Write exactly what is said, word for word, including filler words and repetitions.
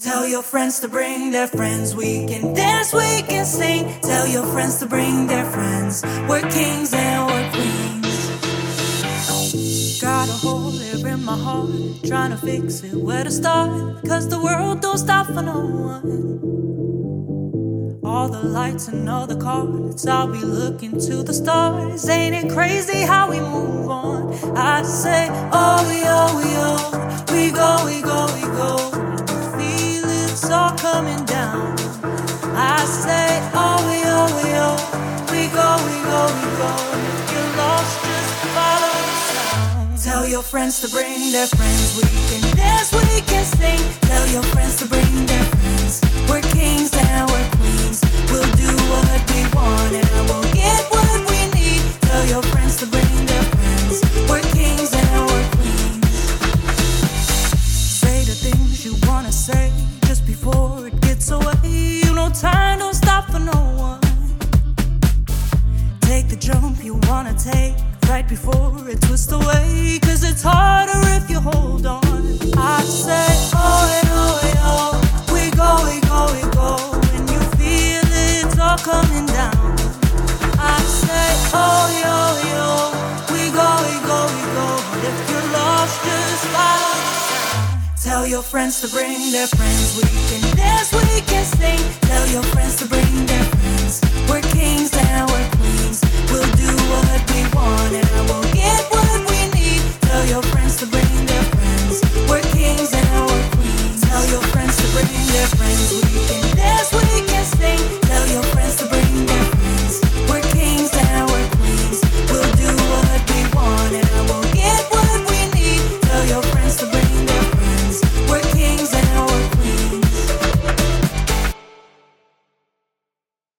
Tell your friends to bring their friends. We can dance, we can sing. Tell your friends to bring their friends. We're kings and we're queens. Got a hole here in my heart, trying to fix it, where to start? Cause the world don't stop for no one. All the lights and all the cards, I'll be looking to the stars. Ain't it crazy how we move on? I say, oh, we, oh, we, oh. We go, we go, we go. Feel it's all coming down. I say, oh, we, oh, we, oh. We go, we go, we go. If you're lost, just follow the sound. Tell your friends to bring their friends. We can dance, we can sing. Tell your friends to bring their friends. We're kings and we're queens. We'll do what we want and we'll get what we need. Tell your friends to bring their friends. We're kings and we're queens. Say the things you wanna say just before it gets away. You know time don't stop for no one. Take the jump you wanna take right before it twists away. Cause it's harder if you hold on. I say, oh, and oh, and oh. We go, we go, we go. When you feel it's all coming down. I say, oh, yo, yo. We go, we go, we go. If you're lost, just follow the sound. Tell your friends to bring their friends. We can dance, we can sing. Tell your friends to bring their friends. We're kings and we're queens. We'll do what we want and we'll get what we need. Tell your friends to bring their friends. We're kings and we're queens. Tell your friends to bring their friends. We can